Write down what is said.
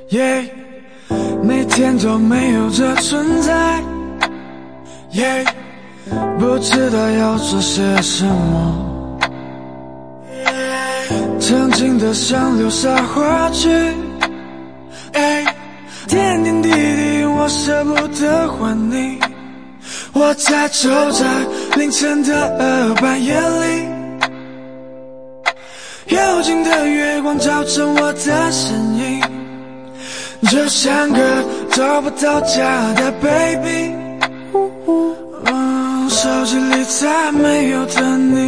耶，每天都没有这存在，耶，不知道要做些什么，曾经的想留下话去，点点滴滴我舍不得还你，我在走在凌晨的半夜里，幽静的月光照成我的身影，就像个找不到家的 baby，手机里再没有的你。